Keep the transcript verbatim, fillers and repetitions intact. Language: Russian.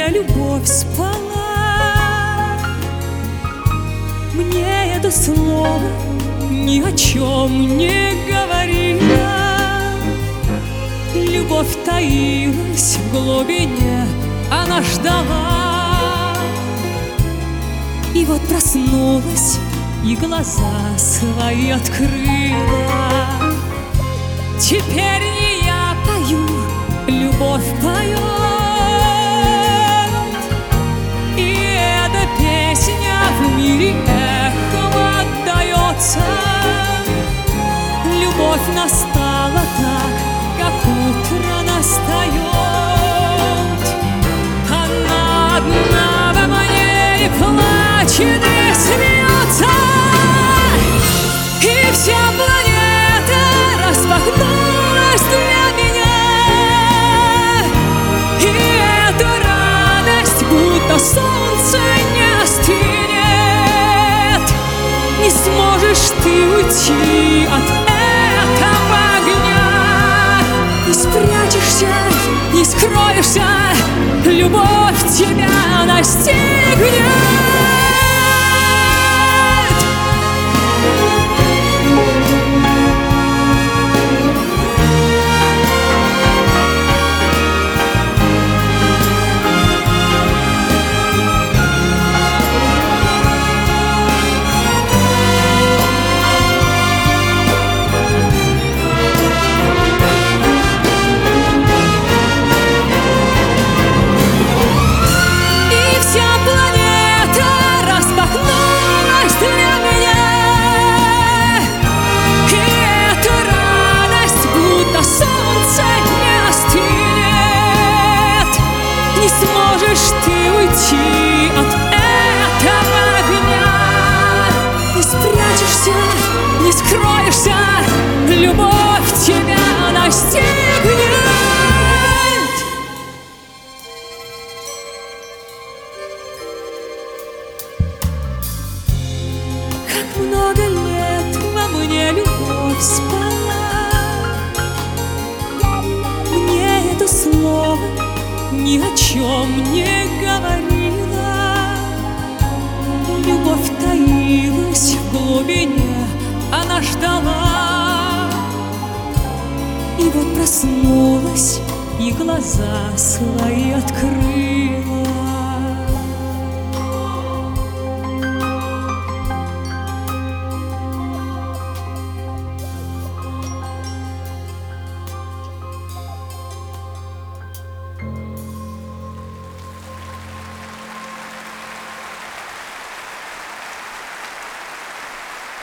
мне любовь спала. Мне это слово ни о чем не говорило. Любовь таилась в глубине, она ждала. И вот проснулась и глаза свои открыла. Теперь не я пою, любовь поет. И эта песня в мире эхом отдается. Любовь настала так, как утро настает. Она одна во мне и плачет, и смеется. И вся планета распахнулась для меня. И эта радость, будто солнце, не остынет. Не сможешь ты уйти от этого огня. Не спрячешься, не скроешься, любовь тебя настигнет. Не сможешь ты уйти от этого огня. Не спрячешься, не скроешься, любовь тебя настигнет. Как много лет во мне любовь спала. Мне это слово ни о чем не говорила. Любовь таилась в глубине, она ждала. И вот проснулась и глаза свои открыла.